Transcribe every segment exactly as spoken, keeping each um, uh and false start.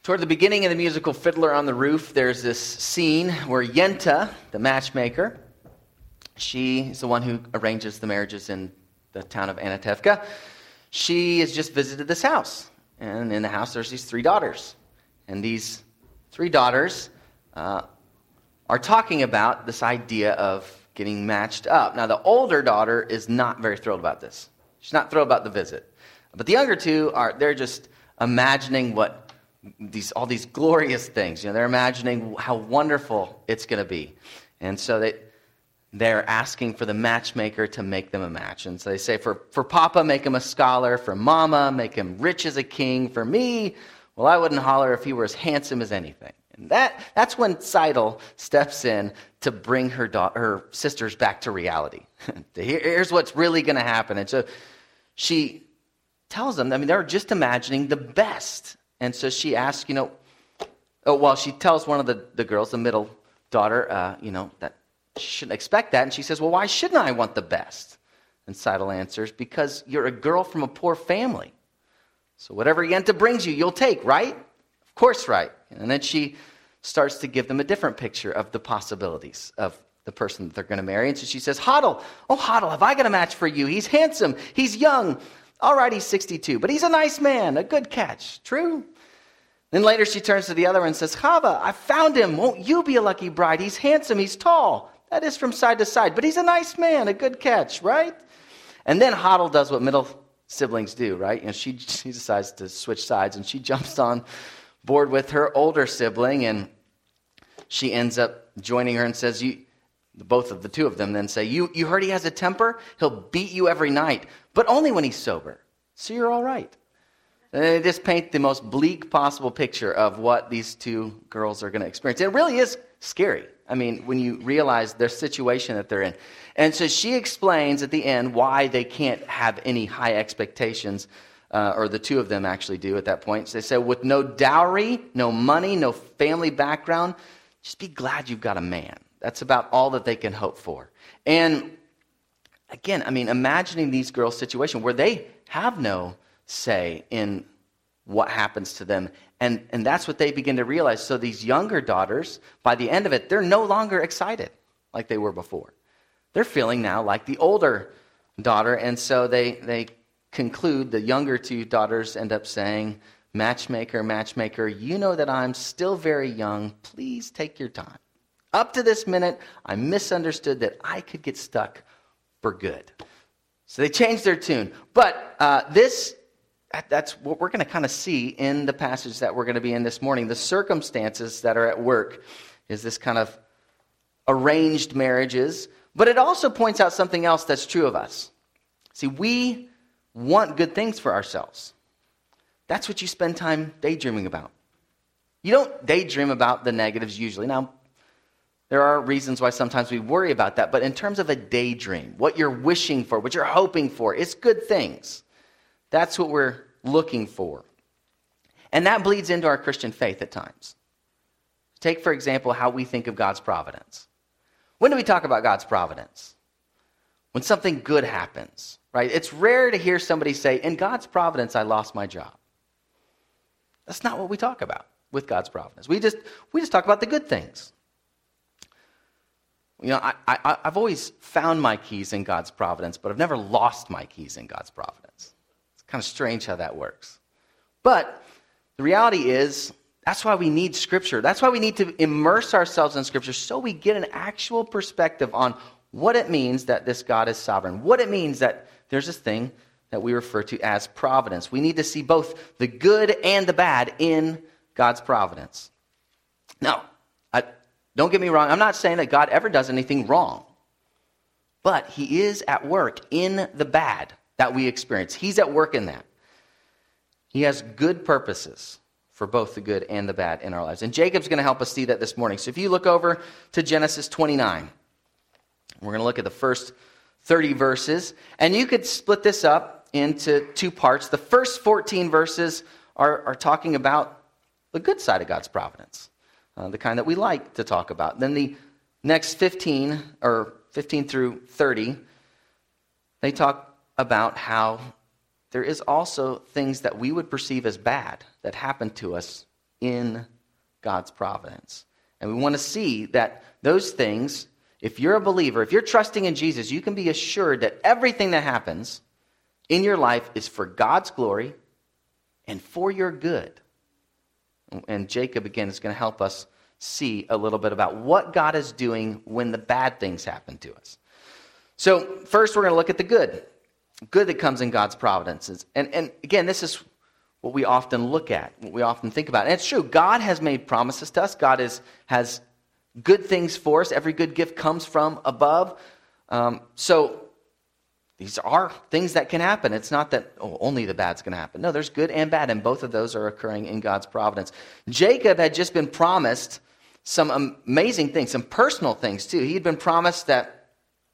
Toward the beginning of the musical Fiddler on the Roof, there's this scene where Yenta, the matchmaker, she is the one who arranges the marriages in the town of Anatevka. She has just visited this house. And in the house, there's these three daughters. And these three daughters uh, are talking about this idea of getting matched up. Now, the older daughter is not very thrilled about this. She's not thrilled about the visit. But the younger two are, they're just imagining what these all these glorious things. You know, they're imagining how wonderful it's going to be. And so they, they're asking for the matchmaker to make them a match. And so they say, for, for Papa, make him a scholar. For Mama, make him rich as a king. For me, well, I wouldn't holler if he were as handsome as anything. And that that's when Seidel steps in to bring her da- her sisters back to reality. Here, here's what's really going to happen. And so she tells them, I mean, they're just imagining the best. And so she asks, you know, oh, well, she tells one of the, the girls, the middle daughter, uh, you know, that she shouldn't expect that. And she says, well, why shouldn't I want the best? And Seidel answers, because you're a girl from a poor family. So whatever Yenta brings you, you'll take, right? Of course, right. And then she starts to give them a different picture of the possibilities of the person that they're going to marry. And so she says, Hodel, oh, Hodel, have I got a match for you? He's handsome. He's young. All right, he's sixty-two, but he's a nice man, a good catch. True? Then later she turns to the other and says, Chava, I found him. Won't you be a lucky bride? He's handsome. He's tall. That is from side to side, but he's a nice man, a good catch, right? And then Hodel does what middle siblings do, right? You know, she, she decides to switch sides, and she jumps on board with her older sibling, and she ends up joining her and says, "You." Both of the two of them then say, you, you heard he has a temper? He'll beat you every night, but only when he's sober. So you're all right. And they just paint the most bleak possible picture of what these two girls are going to experience. It really is scary. I mean, when you realize their situation that they're in. And so she explains at the end why they can't have any high expectations, uh, or the two of them actually do at that point. So they say, with no dowry, no money, no family background, just be glad you've got a man. That's about all that they can hope for. And again, I mean, imagining these girls' situation where they have no say in what happens to them. And, and that's what they begin to realize. So these younger daughters, by the end of it, they're no longer excited like they were before. They're feeling now like the older daughter. And so they, they conclude, the younger two daughters end up saying, matchmaker, matchmaker, you know that I'm still very young. Please take your time. Up to this minute, I misunderstood that I could get stuck for good. So they changed their tune. But uh, this, that's what we're going to kind of see in the passage that we're going to be in this morning. The circumstances that are at work is this kind of arranged marriages. But it also points out something else that's true of us. See, we want good things for ourselves. That's what you spend time daydreaming about. You don't daydream about the negatives usually. Now, there are reasons why sometimes we worry about that, but in terms of a daydream, what you're wishing for, what you're hoping for, it's good things. That's what we're looking for. And that bleeds into our Christian faith at times. Take, for example, how we think of God's providence. When do we talk about God's providence? When something good happens, right? It's rare to hear somebody say, in God's providence, I lost my job. That's not what we talk about with God's providence. We just, we just talk about the good things. You know, I, I, I've always found my keys in God's providence, but I've never lost my keys in God's providence. It's kind of strange how that works. But the reality is, that's why we need Scripture. That's why we need to immerse ourselves in Scripture so we get an actual perspective on what it means that this God is sovereign, what it means that there's this thing that we refer to as providence. We need to see both the good and the bad in God's providence. Now, I, don't get me wrong, I'm not saying that God ever does anything wrong. But he is at work in the bad that we experience. He's at work in that. He has good purposes for both the good and the bad in our lives. And Jacob's going to help us see that this morning. So if you look over to Genesis twenty-nine, we're going to look at the first thirty verses. And you could split this up into two parts. The first fourteen verses are, are talking about the good side of God's providence. Uh, the kind that we like to talk about. Then the next fifteen, or fifteen through thirty, they talk about how there is also things that we would perceive as bad that happen to us in God's providence. And we want to see that those things, if you're a believer, if you're trusting in Jesus, you can be assured that everything that happens in your life is for God's glory and for your good. And Jacob, again, is going to help us see a little bit about what God is doing when the bad things happen to us. So first, we're going to look at the good. Good that comes in God's providences. And, and again, this is what we often look at, what we often think about. And it's true, God has made promises to us. God is, has good things for us. Every good gift comes from above. Um, so these are things that can happen. It's not that oh, only the bad's going to happen. No, there's good and bad, and both of those are occurring in God's providence. Jacob had just been promised some amazing things, some personal things too. He had been promised that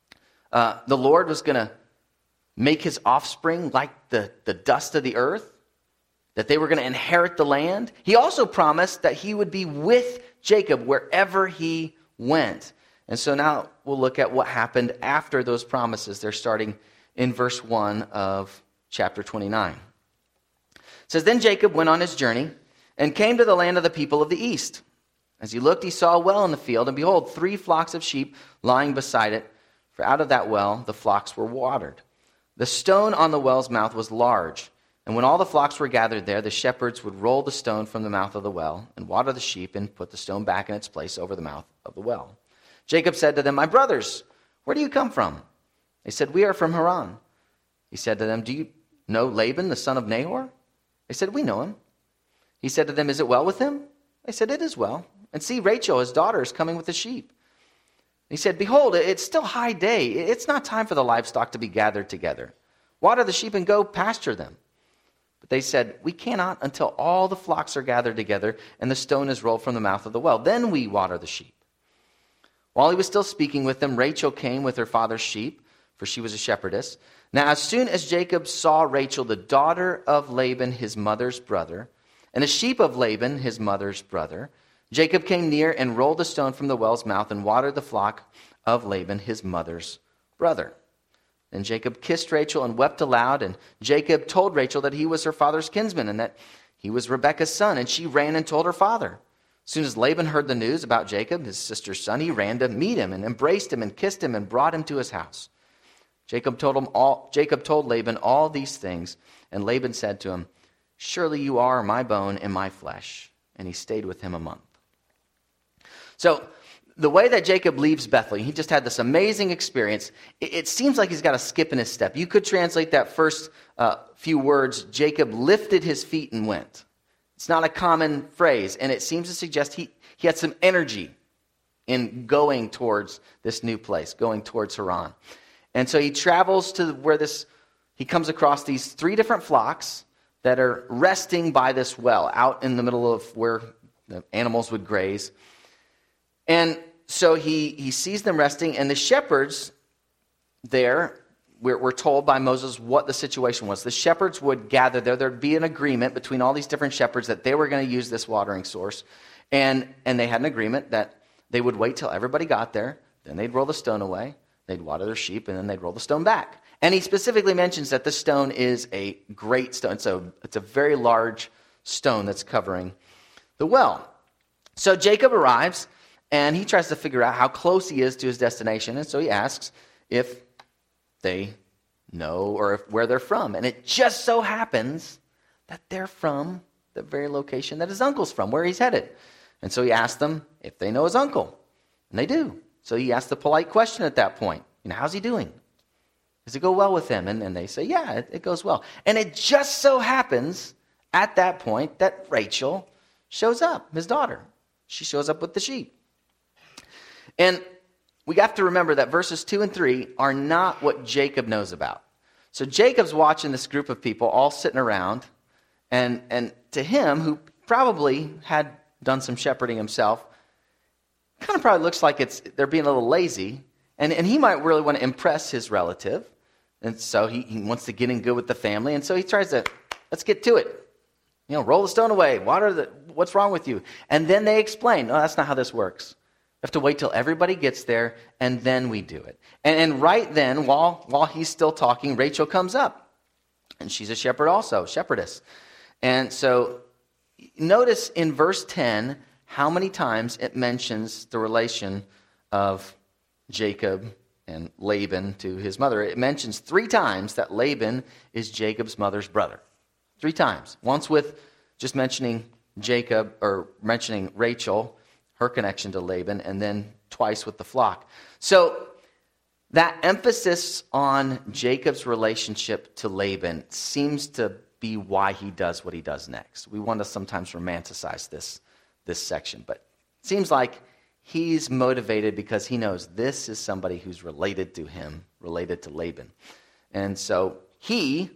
uh, the Lord was going to make his offspring like the, the dust of the earth, that they were going to inherit the land. He also promised that he would be with Jacob wherever he went. And so now we'll look at what happened after those promises. They're starting in verse one of chapter twenty-nine. It says, "Then Jacob went on his journey and came to the land of the people of the east. As he looked, he saw a well in the field, and behold, three flocks of sheep lying beside it. For out of that well the flocks were watered. The stone on the well's mouth was large. And when all the flocks were gathered there, the shepherds would roll the stone from the mouth of the well and water the sheep and put the stone back in its place over the mouth of the well. Jacob said to them, 'My brothers, where do you come from?' They said, 'We are from Haran.' He said to them, 'Do you know Laban, the son of Nahor?' They said, 'We know him.' He said to them, 'Is it well with him?' They said, 'It is well. And see, Rachel, his daughter, is coming with the sheep.' He said, 'Behold, it's still high day. It's not time for the livestock to be gathered together. Water the sheep and go pasture them.' But they said, 'We cannot until all the flocks are gathered together and the stone is rolled from the mouth of the well. Then we water the sheep.' While he was still speaking with them, Rachel came with her father's sheep, for she was a shepherdess. Now as soon as Jacob saw Rachel, the daughter of Laban, his mother's brother, and the sheep of Laban, his mother's brother, Jacob came near and rolled the stone from the well's mouth and watered the flock of Laban, his mother's brother. Then Jacob kissed Rachel and wept aloud, and Jacob told Rachel that he was her father's kinsman and that he was Rebekah's son, and she ran and told her father. As soon as Laban heard the news about Jacob, his sister's son, he ran to meet him and embraced him and kissed him and brought him to his house. Jacob told him all, Jacob told Laban all these things, and Laban said to him, 'Surely you are my bone and my flesh.' And he stayed with him a month." So the way that Jacob leaves Bethlehem, he just had this amazing experience. It, it seems like he's got a skip in his step. You could translate that first uh, few words, Jacob lifted his feet and went. It's not a common phrase, and it seems to suggest he, he had some energy in going towards this new place, going towards Haran. And so he travels to where this, he comes across these three different flocks that are resting by this well, out in the middle of where the animals would graze. And so he, he sees them resting, and the shepherds there, we're, we're told by Moses what the situation was. The shepherds would gather there. There'd be an agreement between all these different shepherds that they were going to use this watering source. And, and they had an agreement that they would wait till everybody got there, then they'd roll the stone away, they'd water their sheep, and then they'd roll the stone back. And he specifically mentions that the stone is a great stone. So it's a very large stone that's covering the well. So Jacob arrives, and he tries to figure out how close he is to his destination. And so he asks if they know or if, where they're from. And it just so happens that they're from the very location that his uncle's from, where he's headed. And so he asks them if they know his uncle. And they do. So he asks the polite question at that point. You know, how's he doing? Does it go well with him? And, and they say, yeah, it, it goes well. And it just so happens at that point that Rachel shows up, his daughter. She shows up with the sheep. And we have to remember that verses two and three are not what Jacob knows about. So Jacob's watching this group of people all sitting around, and, and to him, who probably had done some shepherding himself, kind of probably looks like it's they're being a little lazy, and, and he might really want to impress his relative, and so he, he wants to get in good with the family, and so he tries to, let's get to it. You know, roll the stone away, water the, what's wrong with you? And then they explain, no, that's not how this works. We have to wait till everybody gets there, and then we do it. And, and right then, while, while he's still talking, Rachel comes up. And she's a shepherd also, shepherdess. And so notice in verse ten how many times it mentions the relation of Jacob and Laban to his mother. It mentions three times that Laban is Jacob's mother's brother. Three times. Once with just mentioning Jacob, or mentioning Rachel, her connection to Laban, and then twice with the flock. So that emphasis on Jacob's relationship to Laban seems to be why he does what he does next. We want to sometimes romanticize this, this section, but it seems like he's motivated because he knows this is somebody who's related to him, related to Laban. And so he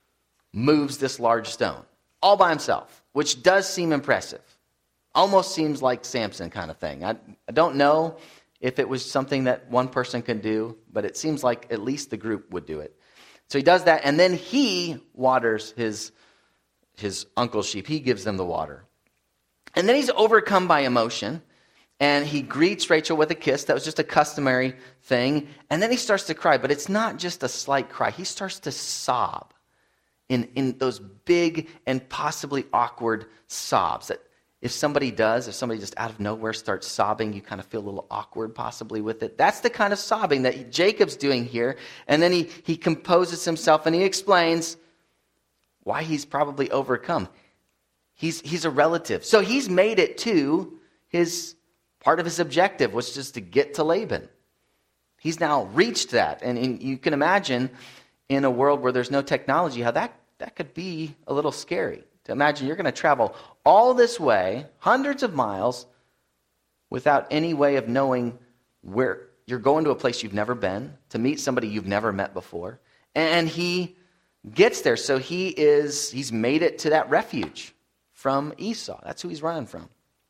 moves this large stone all by himself, which does seem impressive. Almost seems like Samson kind of thing. I, I don't know if it was something that one person could do, but it seems like at least the group would do it. So he does that, and then he waters his, his uncle's sheep. He gives them the water. And then he's overcome by emotion, and he greets Rachel with a kiss. That was just a customary thing. And then he starts to cry, but it's not just a slight cry. He starts to sob in, in those big and possibly awkward sobs that if somebody does, if somebody just out of nowhere starts sobbing, you kind of feel a little awkward possibly with it. That's the kind of sobbing that Jacob's doing here. And then he, he composes himself and he explains why he's probably overcome. He's, he's a relative. So he's made it to his, part of his objective was just to get to Laban. He's now reached that. And, and you can imagine in a world where there's no technology, how that, that could be a little scary. To imagine you're going to travel all this way, hundreds of miles, without any way of knowing where you're going to a place you've never been, to meet somebody you've never met before. And he gets there. So he is, he's made it to that refuge from Esau. That's who he's running from.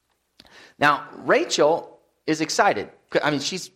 Now, Rachel is excited. I mean, she's,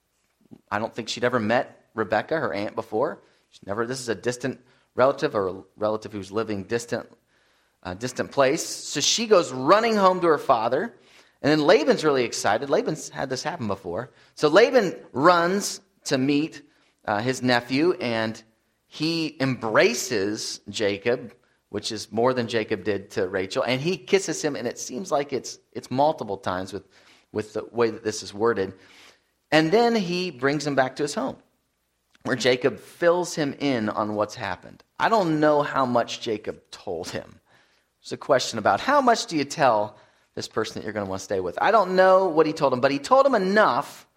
I don't think she'd ever met Rebecca, her aunt, before. She's never, this is a distant relative, or a relative who's living distant A distant place. So she goes running home to her father. And then Laban's really excited. Laban's had this happen before. So Laban runs to meet uh, his nephew, and he embraces Jacob, which is more than Jacob did to Rachel. And he kisses him, and it seems like it's it's multiple times with, with the way that this is worded. And then he brings him back to his home, where Jacob fills him in on what's happened. I don't know how much Jacob told him. There's a question about how much do you tell this person that you're going to want to stay with. I don't know what he told him, but he told him enough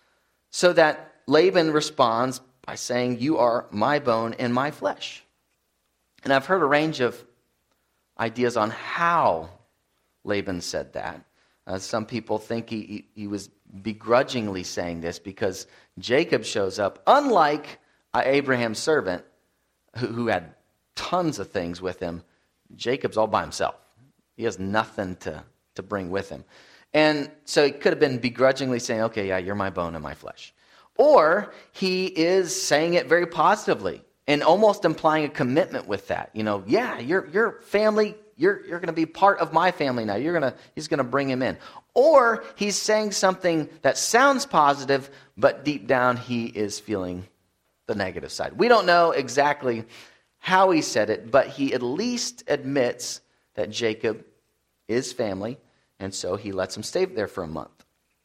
so that Laban responds by saying, "You are my bone and my flesh." And I've heard a range of ideas on how Laban said that. Uh, some people think he, he, he was begrudgingly saying this because Jacob shows up, unlike uh, Abraham's servant, who, who had tons of things with him. Jacob's all by himself. He has nothing to, to bring with him. And so he could have been begrudgingly saying, okay, yeah, you're my bone and my flesh. Or he is saying it very positively and almost implying a commitment with that. You know, yeah, your your family, you're you're going to be part of my family now. You're going to he's going to bring him in. Or he's saying something that sounds positive, but deep down he is feeling the negative side. We don't know exactly how he said it, but he at least admits that Jacob is family, and so he lets him stay there for a month.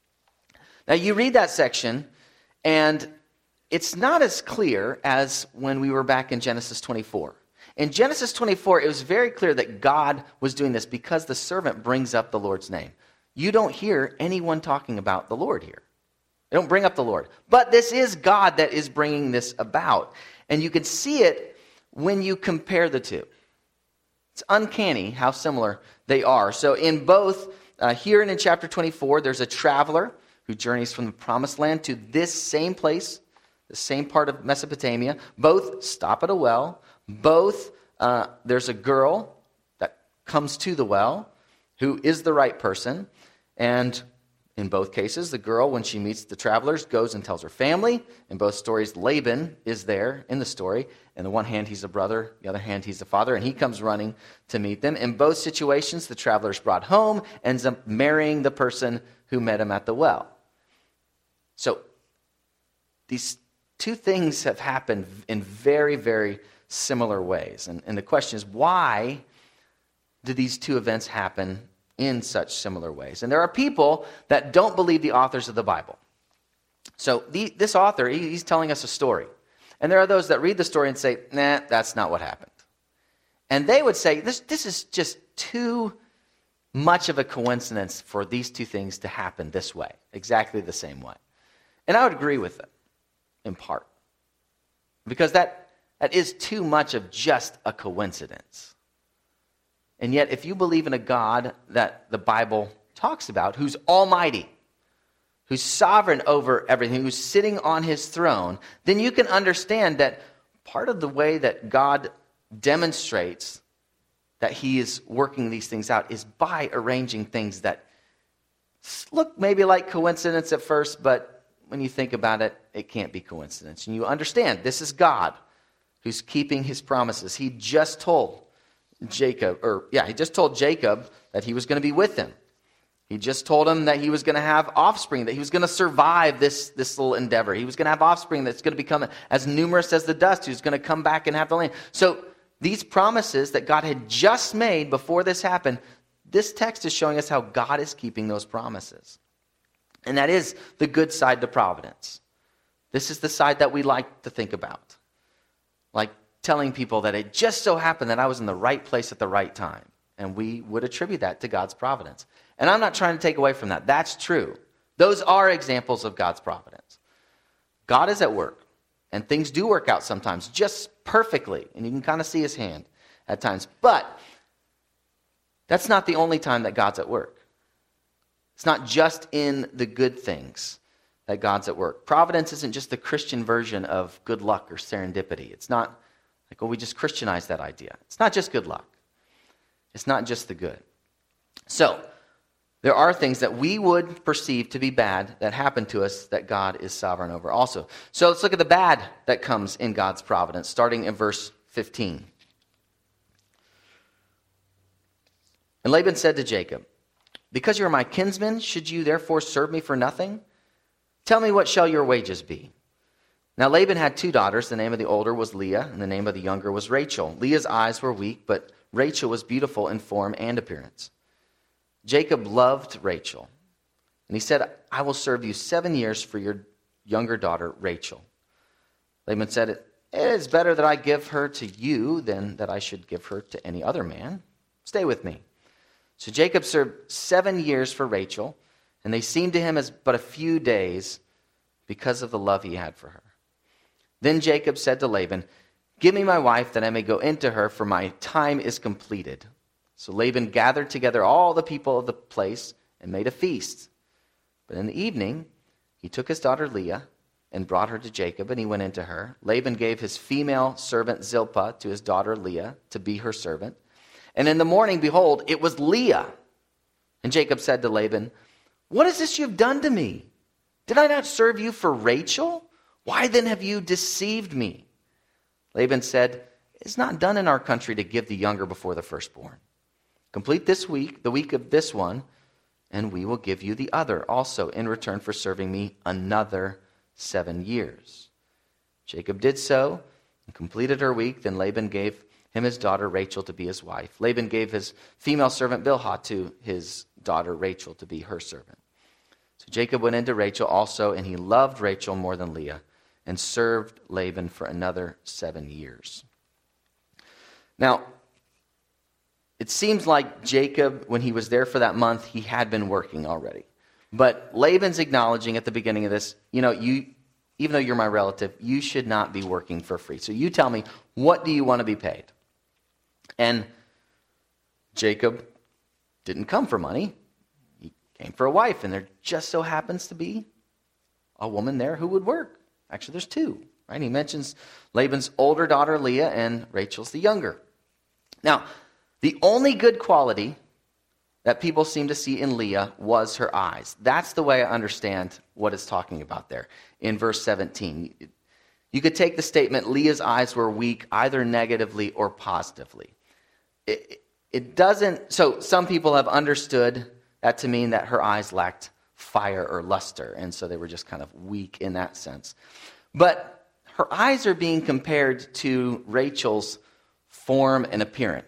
Now you read that section, and it's not as clear as when we were back in Genesis twenty-four. In Genesis twenty-four, it was very clear that God was doing this because the servant brings up the Lord's name. You don't hear anyone talking about the Lord here. They don't bring up the Lord. But this is God that is bringing this about. And you can see it when you compare the two. It's uncanny how similar they are. So in both, uh, here and in chapter twenty-four, there's a traveler who journeys from the promised land to this same place, the same part of Mesopotamia. Both stop at a well. Both, uh, there's a girl that comes to the well who is the right person. And in both cases, the girl, when she meets the travelers, goes and tells her family. In both stories, Laban is there in the story. On the one hand, he's a brother. The other hand, he's the father. And he comes running to meet them. In both situations, the travelers brought home, ends up marrying the person who met him at the well. So these two things have happened in very, very similar ways. And, and the question is, why do these two events happen in such similar ways? And there are people that don't believe the authors of the Bible. So the, this author, he, he's telling us a story. And there are those that read the story and say, nah, that's not what happened. And they would say, this, this is just too much of a coincidence for these two things to happen this way, exactly the same way. And I would agree with them, in part. Because that, that is too much of just a coincidence. And yet, if you believe in a God that the Bible talks about, who's almighty, who's sovereign over everything, who's sitting on his throne, then you can understand that part of the way that God demonstrates that he is working these things out is by arranging things that look maybe like coincidence at first, but when you think about it, it can't be coincidence. And you understand this is God who's keeping his promises. He just told Jacob, or yeah, he just told Jacob that he was going to be with him. He just told him that he was going to have offspring, that he was going to survive this, this little endeavor. He was going to have offspring that's going to become as numerous as the dust, who's going to come back and have the land. So these promises that God had just made before this happened, this text is showing us how God is keeping those promises. And that is the good side to providence. This is the side that we like to think about. Like telling people that it just so happened that I was in the right place at the right time. And we would attribute that to God's providence. And I'm not trying to take away from that. That's true. Those are examples of God's providence. God is at work. And things do work out sometimes just perfectly. And you can kind of see his hand at times. But that's not the only time that God's at work. It's not just in the good things that God's at work. Providence isn't just the Christian version of good luck or serendipity. It's not like, well, we just Christianize that idea. It's not just good luck. It's not just the good. So, there are things that we would perceive to be bad that happen to us that God is sovereign over also. So let's look at the bad that comes in God's providence, starting in verse fifteen. And Laban said to Jacob, because you are my kinsman, should you therefore serve me for nothing? Tell me, what shall your wages be? Now Laban had two daughters. The name of the older was Leah, and the name of the younger was Rachel. Leah's eyes were weak, but Rachel was beautiful in form and appearance. Jacob loved Rachel, and he said, I will serve you seven years for your younger daughter, Rachel. Laban said, it is better that I give her to you than that I should give her to any other man. Stay with me. So Jacob served seven years for Rachel, and they seemed to him as but a few days because of the love he had for her. Then Jacob said to Laban, give me my wife that I may go into her, for my time is completed. So Laban gathered together all the people of the place and made a feast. But in the evening, he took his daughter Leah and brought her to Jacob, and he went into her. Laban gave his female servant Zilpah to his daughter Leah to be her servant. And in the morning, behold, it was Leah. And Jacob said to Laban, what is this you've done to me? Did I not serve you for Rachel? Why then have you deceived me? Laban said, it is not done in our country to give the younger before the firstborn. Complete this week, the week of this one, and we will give you the other also in return for serving me another seven years. Jacob did so and completed her week. Then Laban gave him his daughter Rachel to be his wife. Laban gave his female servant Bilhah to his daughter Rachel to be her servant. So Jacob went into Rachel also, and he loved Rachel more than Leah, and served Laban for another seven years. Now, it seems like Jacob, when he was there for that month, he had been working already. But Laban's acknowledging at the beginning of this, you know, you, even though you're my relative, you should not be working for free. So you tell me, what do you want to be paid? And Jacob didn't come for money. He came for a wife, and there just so happens to be a woman there who would work. Actually, there's two, right? He mentions Laban's older daughter, Leah, and Rachel's the younger. Now, the only good quality that people seem to see in Leah was her eyes. That's the way I understand what it's talking about there in verse seventeen. You could take the statement, Leah's eyes were weak, either negatively or positively. It, it doesn't, so some people have understood that to mean that her eyes lacked fire or luster, and so they were just kind of weak in that sense. But her eyes are being compared to Rachel's form and appearance.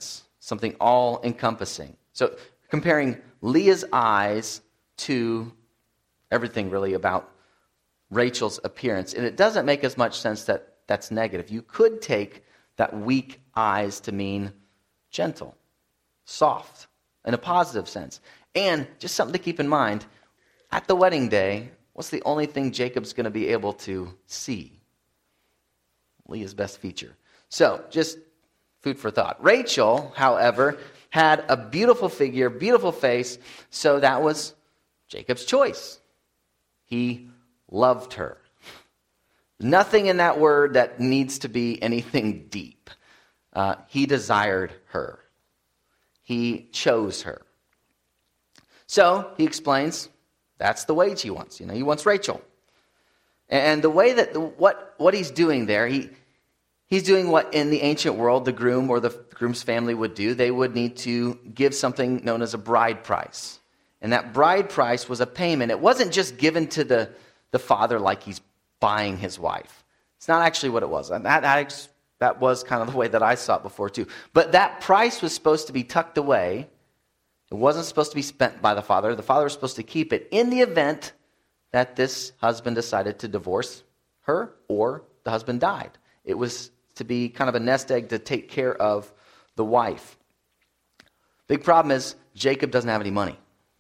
something all-encompassing. So comparing Leah's eyes to everything really about Rachel's appearance. And it doesn't make as much sense that that's negative. You could take that weak eyes to mean gentle, soft, in a positive sense. And just something to keep in mind, at the wedding day, what's the only thing Jacob's going to be able to see? Leah's best feature. So, just food for thought. Rachel, however, had a beautiful figure, beautiful face, so that was Jacob's choice. He loved her. Nothing in that word that needs to be anything deep. Uh, he desired her. He chose her. So, he explains, that's the wage he wants. You know, he wants Rachel. And the way that, what, what he's doing there, he he's doing what in the ancient world the groom or the groom's family would do. They would need to give something known as a bride price. And that bride price was a payment. It wasn't just given to the, the father like he's buying his wife. It's not actually what it was. That, that, that was kind of the way that I saw it before too. But that price was supposed to be tucked away. It wasn't supposed to be spent by the father. The father was supposed to keep it in the event that this husband decided to divorce her or the husband died. It was to be kind of a nest egg to take care of the wife. Big problem is Jacob doesn't have any money.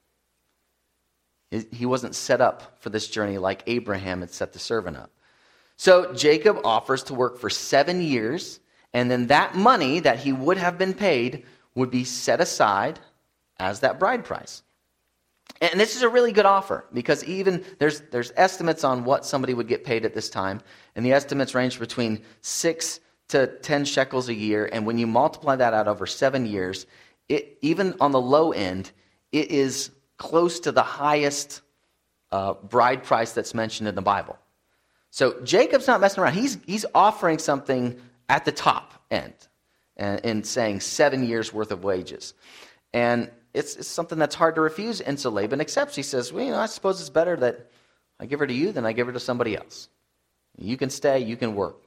He wasn't set up for this journey like Abraham had set the servant up. So Jacob offers to work for seven years, and then that money that he would have been paid would be set aside as that bride price. And this is a really good offer because even there's there's estimates on what somebody would get paid at this time, and the estimates range between six to ten shekels a year. And when you multiply that out over seven years, it even on the low end, it is close to the highest uh, bride price that's mentioned in the Bible. So Jacob's not messing around. He's he's offering something at the top end, and, and saying seven years worth of wages, and It's, it's something that's hard to refuse, and so Laban accepts. He says, well, you know, I suppose it's better that I give her to you than I give her to somebody else. You can stay, you can work.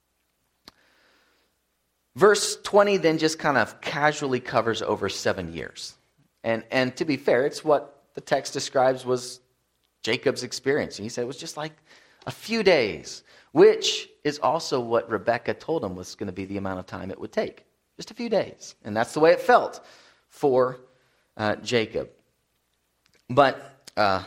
Verse twenty then just kind of casually covers over seven years. And, and to be fair, it's what the text describes was Jacob's experience. And he said it was just like a few days, which is also what Rebekah told him was going to be the amount of time it would take. Just a few days. And that's the way it felt for Uh, Jacob. But uh,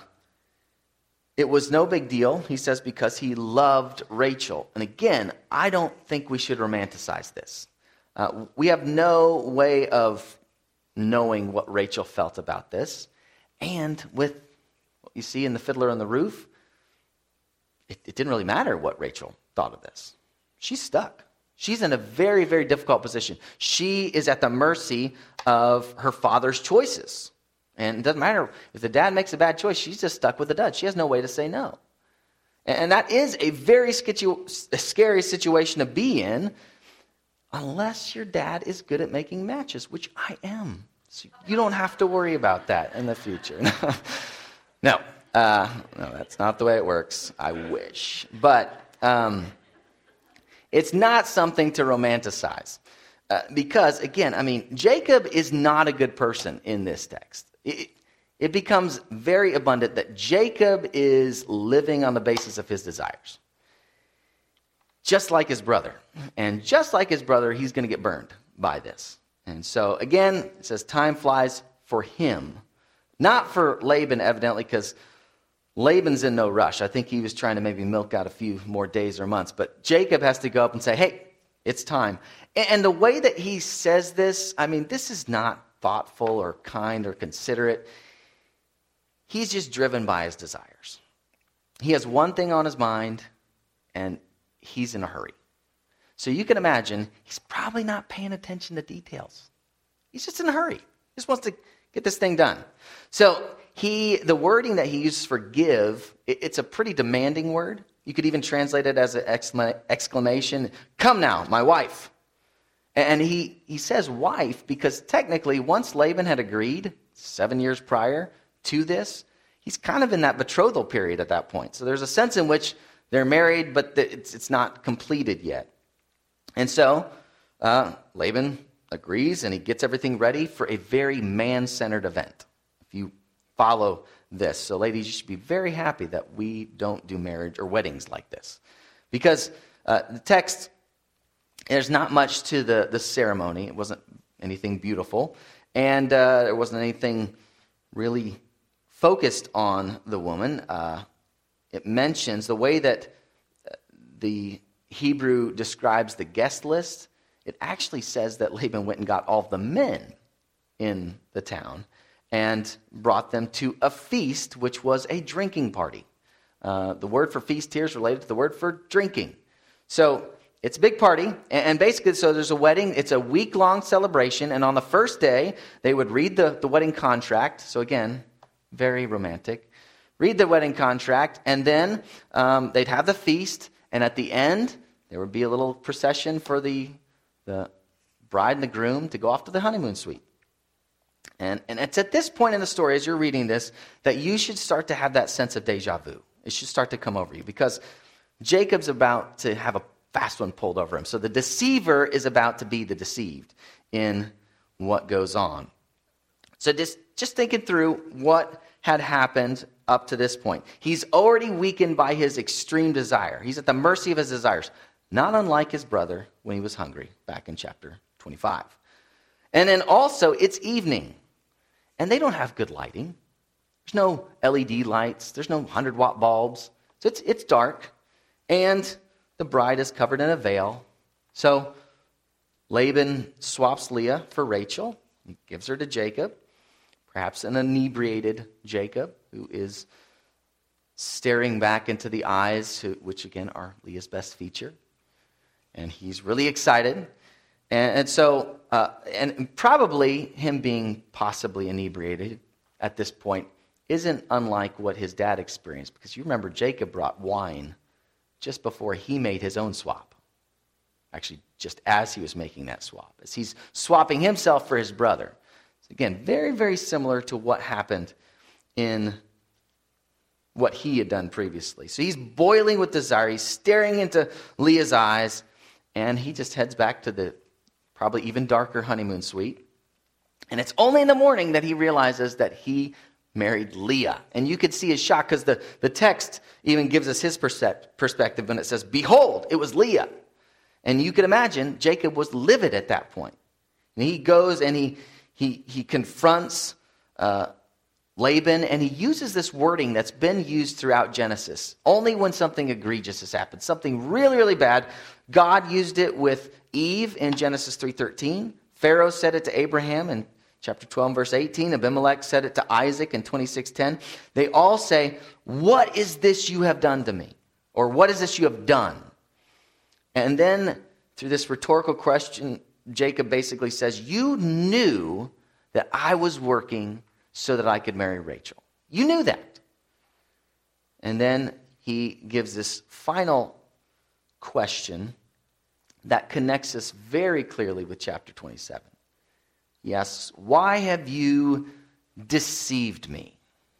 it was no big deal, he says, because he loved Rachel. And again, I don't think we should romanticize this. Uh, we have no way of knowing what Rachel felt about this. And with what you see in The Fiddler on the Roof, it, it didn't really matter what Rachel thought of this. She's stuck. She's in a very, very difficult position. She is at the mercy of her father's choices. And it doesn't matter if the dad makes a bad choice, she's just stuck with the dud. She has no way to say no. And that is a very scary situation to be in unless your dad is good at making matches, which I am. So you don't have to worry about that in the future. no, uh, no, that's not the way it works. I wish. But Um, It's not something to romanticize. Uh, because, again, I mean, Jacob is not a good person in this text. It, it becomes very abundant that Jacob is living on the basis of his desires. Just like his brother. And just like his brother, he's going to get burned by this. And so, again, it says time flies for him. Not for Laban, evidently, because Laban's in no rush. I think he was trying to maybe milk out a few more days or months. But Jacob has to go up and say, hey, it's time. And the way that he says this, I mean, this is not thoughtful or kind or considerate. He's just driven by his desires. He has one thing on his mind, and he's in a hurry. So you can imagine he's probably not paying attention to details. He's just in a hurry. He just wants to get this thing done. So he, the wording that he uses for give, it, it's a pretty demanding word. You could even translate it as an exclamation, come now, my wife. And he, he says wife because technically once Laban had agreed seven years prior to this, he's kind of in that betrothal period at that point. So there's a sense in which they're married, but it's, it's not completed yet. And so uh, Laban agrees, and he gets everything ready for a very man-centered event. If you follow this. So ladies, you should be very happy that we don't do marriage or weddings like this. Because uh, the text, there's not much to the, the ceremony. It wasn't anything beautiful. And uh, there wasn't anything really focused on the woman. Uh, it mentions the way that the Hebrew describes the guest list. It actually says that Laban went and got all of the men in the town and brought them to a feast, which was a drinking party. Uh, the word for feast here is related to the word for drinking. So it's a big party, and basically, so there's a wedding. It's a week-long celebration, and on the first day, they would read the, the wedding contract. So again, very romantic. Read the wedding contract, and then um, they'd have the feast, and at the end, there would be a little procession for the, the bride and the groom to go off to the honeymoon suite. And, and it's at this point in the story, as you're reading this, that you should start to have that sense of deja vu. It should start to come over you, because Jacob's about to have a fast one pulled over him. So the deceiver is about to be the deceived in what goes on. So just, just thinking through what had happened up to this point. He's already weakened by his extreme desire. He's at the mercy of his desires, not unlike his brother when he was hungry back in chapter twenty-five. And then also, it's evening, and they don't have good lighting. There's no L E D lights. There's no one hundred watt bulbs. So it's, it's dark, and the bride is covered in a veil. So Laban swaps Leah for Rachel. He gives her to Jacob, perhaps an inebriated Jacob who is staring back into the eyes, which again are Leah's best feature. And he's really excited. And, and so, uh, and probably him being possibly inebriated at this point isn't unlike what his dad experienced, because you remember Jacob brought wine just before he made his own swap. Actually, just as he was making that swap, as he's swapping himself for his brother. So again, very, very similar to what happened in what he had done previously. So he's boiling with desire. He's staring into Leah's eyes, and he just heads back to the probably even darker honeymoon suite. And it's only in the morning that he realizes that he married Leah. And you could see his shock, because the, the text even gives us his perspective when it says, "Behold, it was Leah." And you could imagine Jacob was livid at that point. And he goes and he he he confronts uh, Laban, and he uses this wording that's been used throughout Genesis. Only when something egregious has happened, something really, really bad. God used it with Eve in Genesis three thirteen. Pharaoh said it to Abraham in chapter twelve, verse eighteen. Abimelech said it to Isaac in twenty-six ten. They all say, "What is this you have done to me?" Or, "What is this you have done?" And then, through this rhetorical question, Jacob basically says, "You knew that I was working so that I could marry Rachel. You knew that." And then he gives this final question that connects us very clearly with chapter twenty-seven. He asks, "Why have you deceived me?"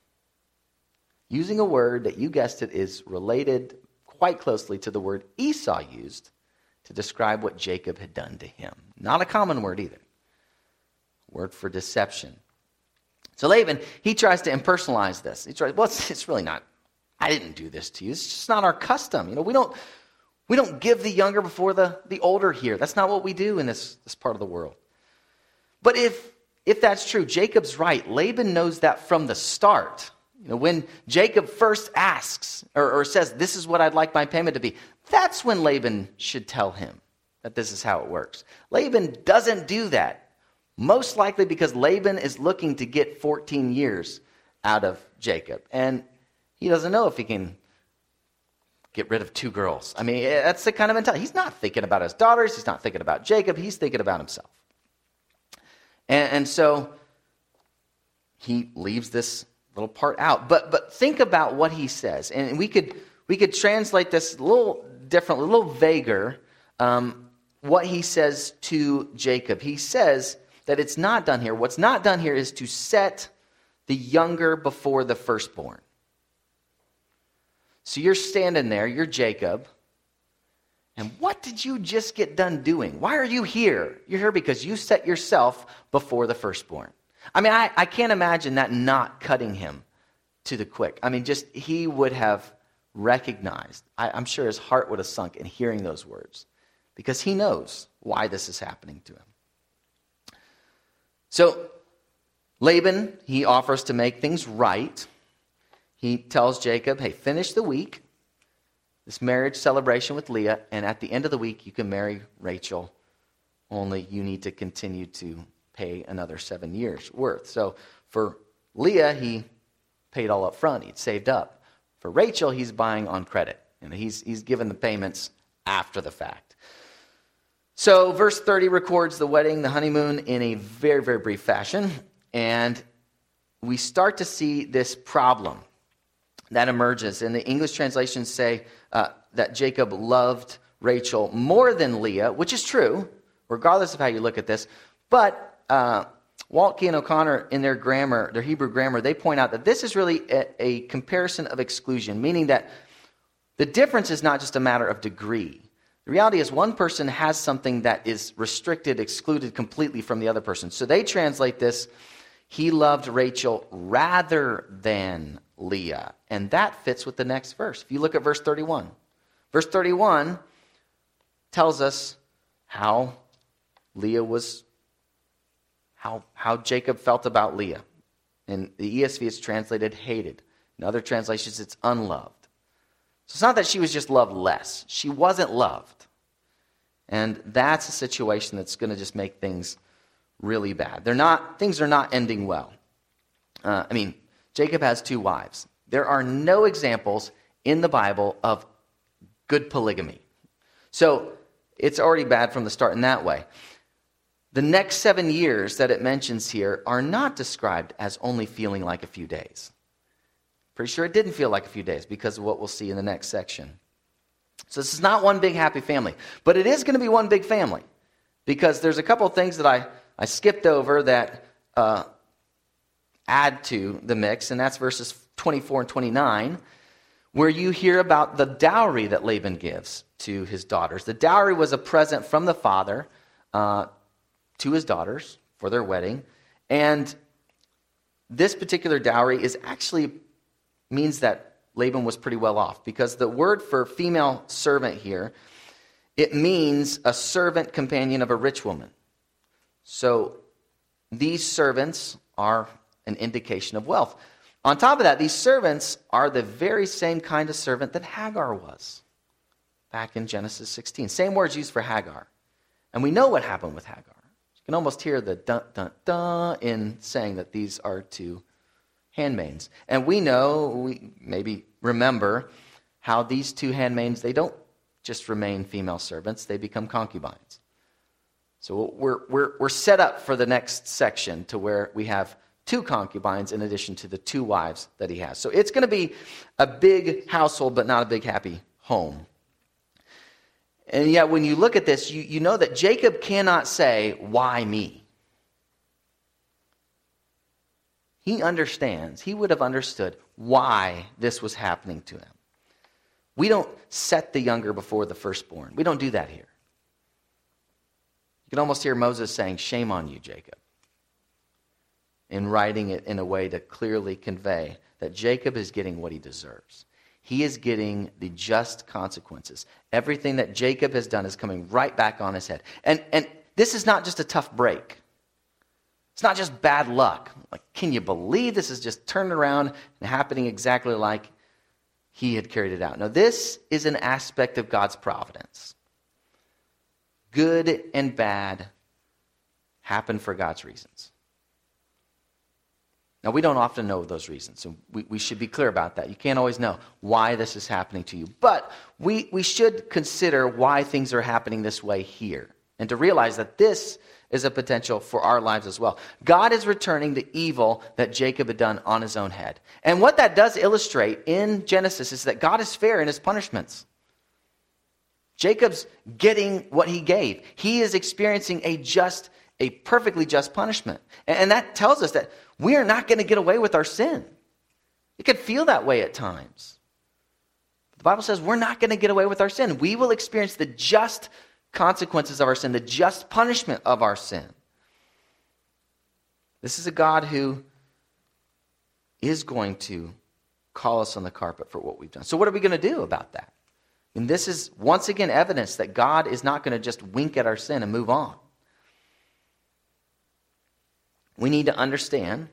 Using a word that, you guessed it, is related quite closely to the word Esau used to describe what Jacob had done to him. Not a common word either. Word for deception. So Laban, he tries to impersonalize this. He tries, well, it's, it's really not, I didn't do this to you. It's just not our custom. You know, we don't we don't give the younger before the, the older here. That's not what we do in this, this part of the world. But if if that's true, Jacob's right. Laban knows that from the start. You know, when Jacob first asks or, or says, "This is what I'd like my payment to be," that's when Laban should tell him that this is how it works. Laban doesn't do that, most likely because Laban is looking to get fourteen years out of Jacob. And he doesn't know if he can get rid of two girls. I mean, that's the kind of mentality. He's not thinking about his daughters. He's not thinking about Jacob. He's thinking about himself. And, and so he leaves this little part out. But but think about what he says. And we could we could translate this a little differently, a little vaguer, um, what he says to Jacob. He says that it's not done here. What's not done here is to set the younger before the firstborn. So you're standing there, you're Jacob, him, what did you just get done doing? Why are you here? You're here because you set yourself before the firstborn. I mean, I, I can't imagine that not cutting him to the quick. I mean, just he would have recognized, I, I'm sure his heart would have sunk in hearing those words because he knows why this is happening to him. So Laban, he offers to make things right. He tells Jacob, hey, finish the week, this marriage celebration with Leah, and at the end of the week, you can marry Rachel, only you need to continue to pay another seven years worth. So for Leah, he paid all up front. He'd saved up. For Rachel, he's buying on credit. And he's, he's given the payments after the fact. So verse thirty records the wedding, the honeymoon, in a very, very brief fashion. And we start to see this problem that emerges. And the English translations say uh, that Jacob loved Rachel more than Leah, which is true, regardless of how you look at this. But uh, Waltke and O'Connor, in their grammar, their Hebrew grammar, they point out that this is really a, a comparison of exclusion, meaning that the difference is not just a matter of degree. The reality is one person has something that is restricted, excluded completely from the other person. So they translate this, he loved Rachel rather than Leah. And that fits with the next verse. If you look at verse thirty-one. Verse thirty-one tells us how Leah was, how, how Jacob felt about Leah. In the E S V, it's translated hated. In other translations, it's unloved. So it's not that she was just loved less. She wasn't loved. And that's a situation that's going to just make things really bad. They're not, things are not ending well. Uh, I mean, Jacob has two wives. There are no examples in the Bible of good polygamy. So it's already bad from the start in that way. The next seven years that it mentions here are not described as only feeling like a few days. Pretty sure it didn't feel like a few days because of what we'll see in the next section. So this is not one big happy family, but it is going to be one big family because there's a couple of things that I, I skipped over that uh, add to the mix, and that's verses twenty-four and twenty-nine, where you hear about the dowry that Laban gives to his daughters. The dowry was a present from the father uh, to his daughters for their wedding, and this particular dowry is actually means that Laban was pretty well off, because the word for female servant here, it means a servant companion of a rich woman. So these servants are an indication of wealth. On top of that, these servants are the very same kind of servant that Hagar was back in Genesis sixteen. Same words used for Hagar. And we know what happened with Hagar. You can almost hear the dun, dun, dun in saying that these are two handmaids. And we know, we maybe remember, how these two handmaids, they don't just remain female servants, they become concubines. So we're, we're, we're set up for the next section to where we have two concubines in addition to the two wives that he has. So it's going to be a big household, but not a big happy home. And yet when you look at this, you, you know that Jacob cannot say, why me? He understands, he would have understood why this was happening to him. We don't set the younger before the firstborn. We don't do that here. You can almost hear Moses saying, shame on you, Jacob, in writing it in a way to clearly convey that Jacob is getting what he deserves. He is getting the just consequences. Everything that Jacob has done is coming right back on his head. And, and this is not just a tough break. It's not just bad luck. Like, can you believe this is just turned around and happening exactly like he had carried it out? No, this is an aspect of God's providence. Good and bad happen for God's reasons. Now, we don't often know those reasons, so we, we should be clear about that. You can't always know why this is happening to you. But we, we should consider why things are happening this way here, and to realize that this is a potential for our lives as well. God is returning the evil that Jacob had done on his own head. And what that does illustrate in Genesis is that God is fair in his punishments. Jacob's getting what he gave. He is experiencing a just, a perfectly just punishment. And that tells us that we are not going to get away with our sin. It could feel that way at times. The Bible says we're not going to get away with our sin. We will experience the just consequences of our sin, the just punishment of our sin. This is a God who is going to call us on the carpet for what we've done. So what are we going to do about that? And this is once again evidence that God is not going to just wink at our sin and move on. We need to understand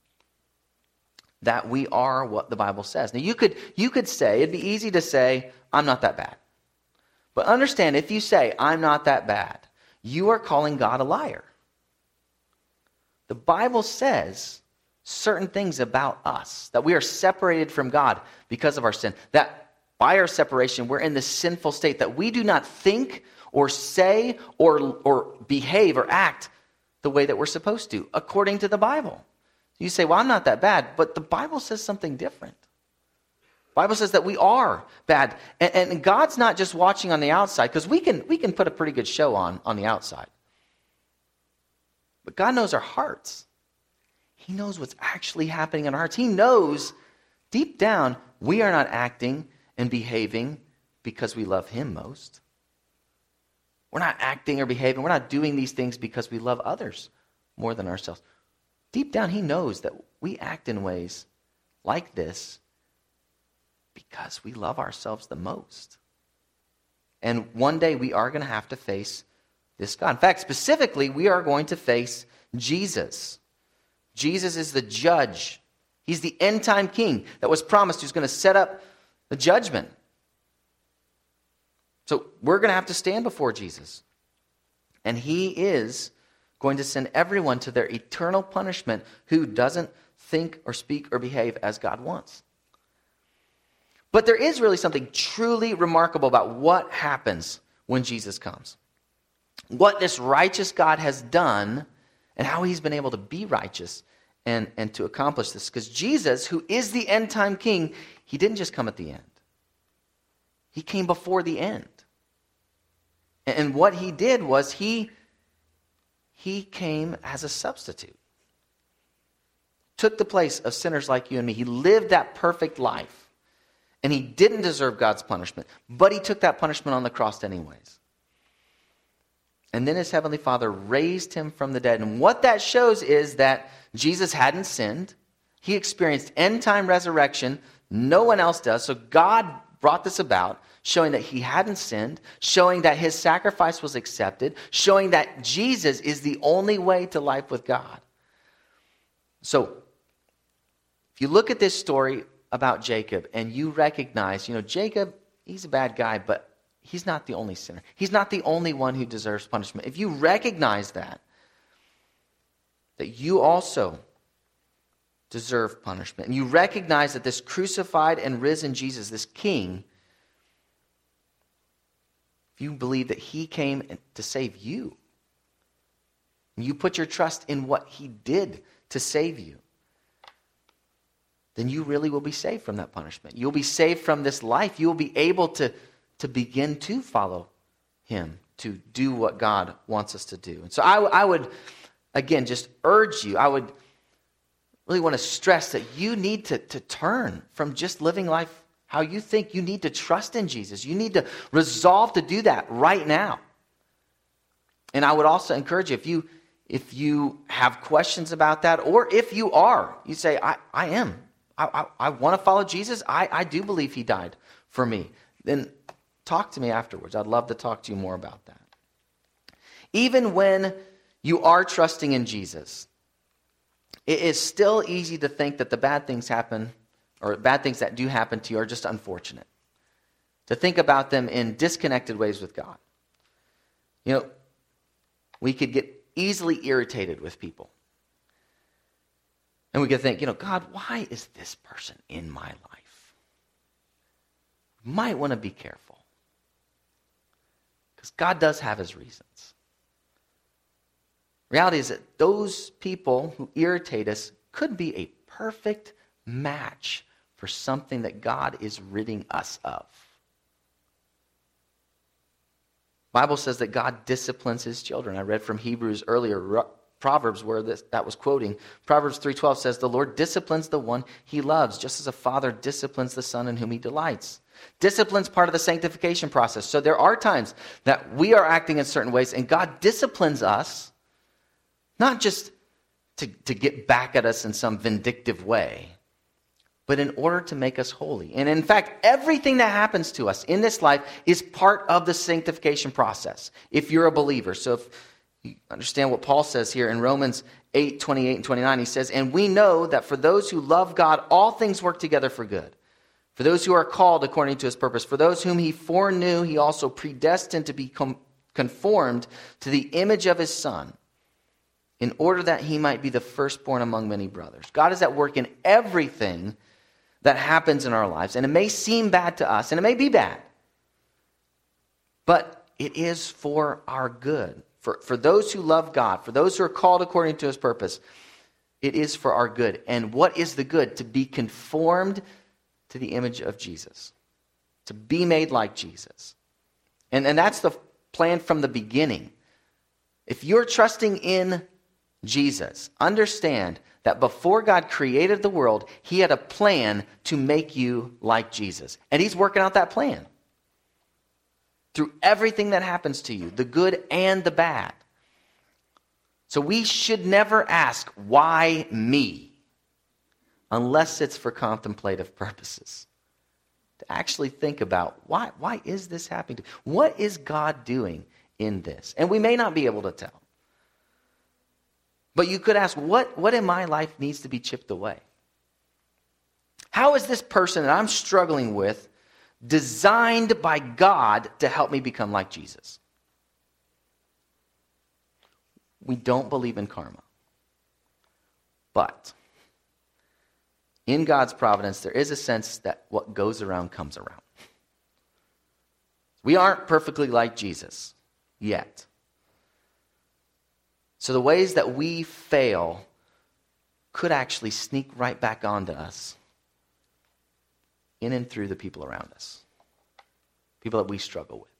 that we are what the Bible says. Now you could you could say, it'd be easy to say, I'm not that bad. But understand, if you say, I'm not that bad, you are calling God a liar. The Bible says certain things about us, that we are separated from God because of our sin, that by our separation, we're in this sinful state, that we do not think or say or, or behave or act the way that we're supposed to, according to the Bible. You say, well, I'm not that bad, but the Bible says something different. The Bible says that we are bad. And, and God's not just watching on the outside, because we can, we can put a pretty good show on on the outside. But God knows our hearts. He knows what's actually happening in our hearts. He knows deep down we are not acting and behaving because we love Him most. We're not acting or behaving. We're not doing these things because we love others more than ourselves. Deep down, He knows that we act in ways like this because we love ourselves the most. And one day we are going to have to face this God. In fact, specifically, we are going to face Jesus. Jesus is the judge. He's the end-time king that was promised who's going to set up the judgment. So we're going to have to stand before Jesus. And He is going to send everyone to their eternal punishment who doesn't think or speak or behave as God wants. But there is really something truly remarkable about what happens when Jesus comes. What this righteous God has done and how He's been able to be righteous and, and to accomplish this. Because Jesus, who is the end-time king, He didn't just come at the end. He came before the end. And what He did was He, he came as a substitute. Took the place of sinners like you and me. He lived that perfect life. And He didn't deserve God's punishment. But He took that punishment on the cross anyways. And then His Heavenly Father raised Him from the dead. And what that shows is that Jesus hadn't sinned. He experienced end-time resurrection. No one else does. So God brought this about, showing that He hadn't sinned, showing that His sacrifice was accepted, showing that Jesus is the only way to life with God. So, if you look at this story about Jacob and you recognize, you know, Jacob, he's a bad guy, but he's not the only sinner. He's not the only one who deserves punishment. If you recognize that, that you also deserve punishment, and you recognize that this crucified and risen Jesus, this King, if you believe that He came to save you, and you put your trust in what He did to save you, then you really will be saved from that punishment. You'll be saved from this life. You'll be able to, to begin to follow Him, to do what God wants us to do. And so I, I would, again, just urge you, I would really want to stress that you need to, to turn from just living life how you think. You need to trust in Jesus. You need to resolve to do that right now. And I would also encourage you, if you if you have questions about that, or if you are, you say, I, I am. I, I, I want to follow Jesus. I, I do believe He died for me. Then talk to me afterwards. I'd love to talk to you more about that. Even when you are trusting in Jesus, it is still easy to think that the bad things happen, or bad things that do happen to you are just unfortunate. To think about them in disconnected ways with God. You know, we could get easily irritated with people. And we could think, you know, God, why is this person in my life? You might want to be careful. Because God does have His reasons. Reality is that those people who irritate us could be a perfect match for something that God is ridding us of. The Bible says that God disciplines His children. I read from Hebrews earlier, Proverbs, where this, that was quoting. Proverbs three twelve says, the Lord disciplines the one He loves, just as a father disciplines the son in whom He delights. Discipline's part of the sanctification process. So there are times that we are acting in certain ways, and God disciplines us, not just to, to get back at us in some vindictive way, but in order to make us holy. And in fact, everything that happens to us in this life is part of the sanctification process, if you're a believer. So if you understand what Paul says here in Romans eight, twenty-eight and twenty-nine, he says, "And we know that for those who love God, all things work together for good. For those who are called according to his purpose, for those whom he foreknew, he also predestined to be com- conformed to the image of his Son, in order that he might be the firstborn among many brothers." God is at work in everything that happens in our lives. And it may seem bad to us, and it may be bad, but it is for our good. For, for those who love God, for those who are called according to his purpose, it is for our good. And what is the good? To be conformed to the image of Jesus. To be made like Jesus. And, and that's the plan from the beginning. If you're trusting in Jesus, understand that before God created the world, he had a plan to make you like Jesus. And he's working out that plan through everything that happens to you, the good and the bad. So we should never ask, why me? Unless it's for contemplative purposes. To actually think about, why, why is this happening to me? What is God doing in this? And we may not be able to tell. But you could ask, what, what in my life needs to be chipped away? How is this person that I'm struggling with designed by God to help me become like Jesus? We don't believe in karma. But in God's providence, there is a sense that what goes around comes around. We aren't perfectly like Jesus yet. So the ways that we fail could actually sneak right back onto us in and through the people around us, people that we struggle with.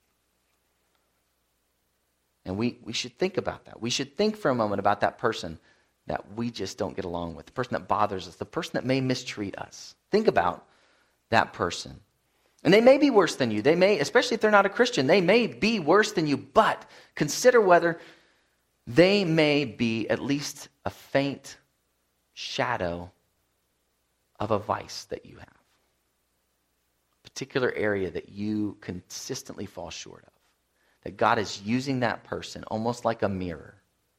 And we, we should think about that. We should think for a moment about that person that we just don't get along with, the person that bothers us, the person that may mistreat us. Think about that person. And they may be worse than you. They may, especially if they're not a Christian, they may be worse than you, but consider whether they may be at least a faint shadow of a vice that you have. A particular area that you consistently fall short of. That God is using that person almost like a mirror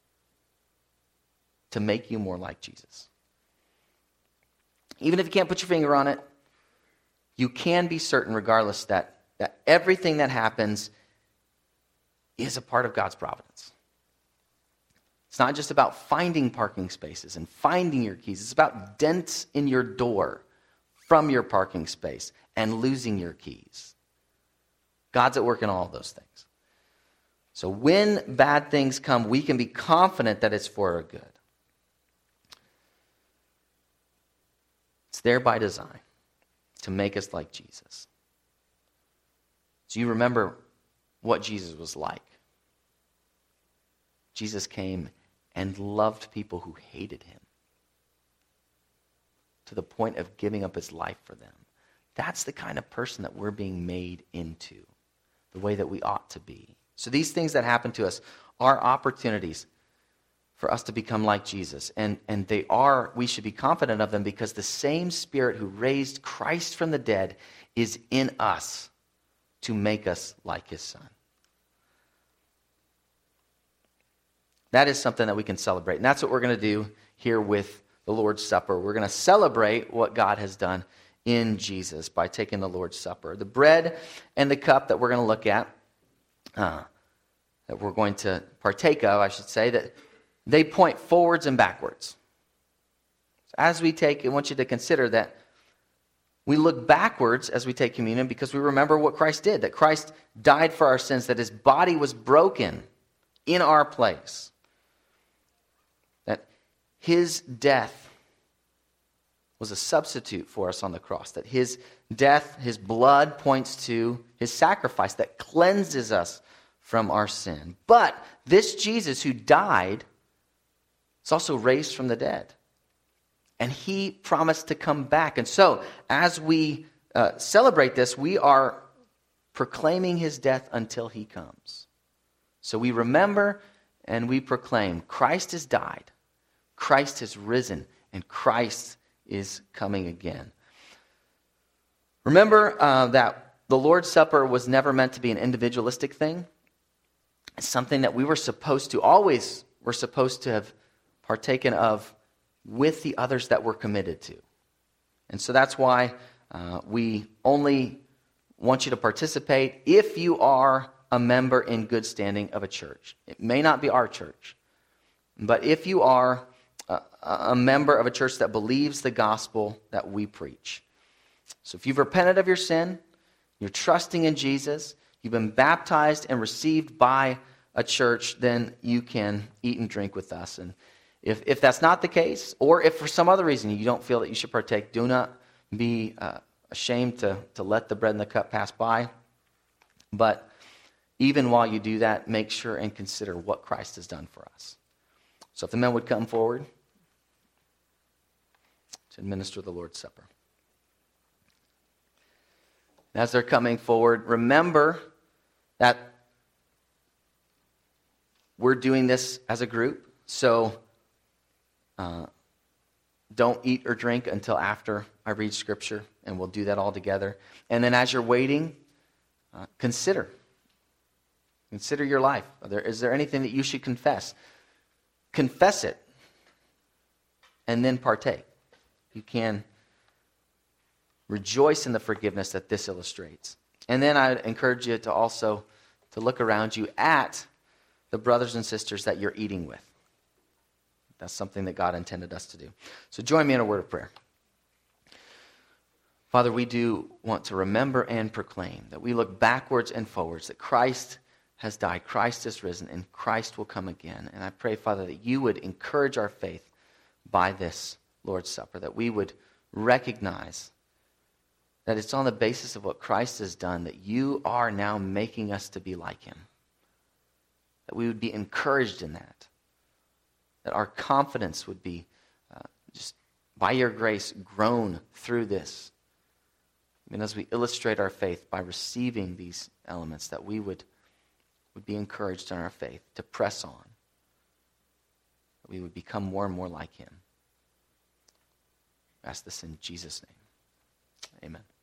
to make you more like Jesus. Even if you can't put your finger on it, you can be certain regardless that, that everything that happens is a part of God's providence. It's not just about finding parking spaces and finding your keys. It's about dents in your door from your parking space and losing your keys. God's at work in all of those things. So when bad things come, we can be confident that it's for our good. It's there by design to make us like Jesus. So you remember what Jesus was like. Jesus came and loved people who hated him to the point of giving up his life for them. That's the kind of person that we're being made into, the way that we ought to be. So these things that happen to us are opportunities for us to become like Jesus. And, and they are, we should be confident of them because the same Spirit who raised Christ from the dead is in us to make us like his Son. That is something that we can celebrate. And that's what we're going to do here with the Lord's Supper. We're going to celebrate what God has done in Jesus by taking the Lord's Supper. The bread and the cup that we're going to look at, uh, that we're going to partake of, I should say, that they point forwards and backwards. So as we take, I want you to consider that we look backwards as we take communion because we remember what Christ did, that Christ died for our sins, that his body was broken in our place, that his death was a substitute for us on the cross, that his death, his blood points to his sacrifice that cleanses us from our sin. But this Jesus who died is also raised from the dead. And he promised to come back. And so, as we uh, celebrate this, we are proclaiming his death until he comes. So we remember and we proclaim Christ has died, Christ has risen, and Christ is coming again. Remember uh, that the Lord's Supper was never meant to be an individualistic thing. It's something that we were supposed to, always were supposed to have partaken of with the others that we're committed to. And so that's why uh, we only want you to participate if you are a member in good standing of a church. It may not be our church, but if you are a, a member of a church that believes the gospel that we preach. So if you've repented of your sin, you're trusting in Jesus, you've been baptized and received by a church, then you can eat and drink with us. And if, if that's not the case, or if for some other reason you don't feel that you should partake, do not be uh, ashamed to, to let the bread and the cup pass by. But even while you do that, make sure and consider what Christ has done for us. So if the men would come forward to administer the Lord's Supper. As they're coming forward, remember that we're doing this as a group, so uh, don't eat or drink until after I read Scripture, and we'll do that all together. And then as you're waiting, uh, consider. Consider your life. Are there, is there anything that you should confess? Confess it, and then partake. You can rejoice in the forgiveness that this illustrates. And then I encourage you to also to look around you at the brothers and sisters that you're eating with. That's something that God intended us to do. So join me in a word of prayer. Father, we do want to remember and proclaim that we look backwards and forwards, that Christ has died, Christ has risen, and Christ will come again. And I pray, Father, that you would encourage our faith by this Lord's Supper, that we would recognize that it's on the basis of what Christ has done that you are now making us to be like him. That we would be encouraged in that. That our confidence would be uh, just by your grace grown through this. And as we illustrate our faith by receiving these elements, that we would, would be encouraged in our faith to press on. That we would become more and more like him. I ask this in Jesus' name. Amen.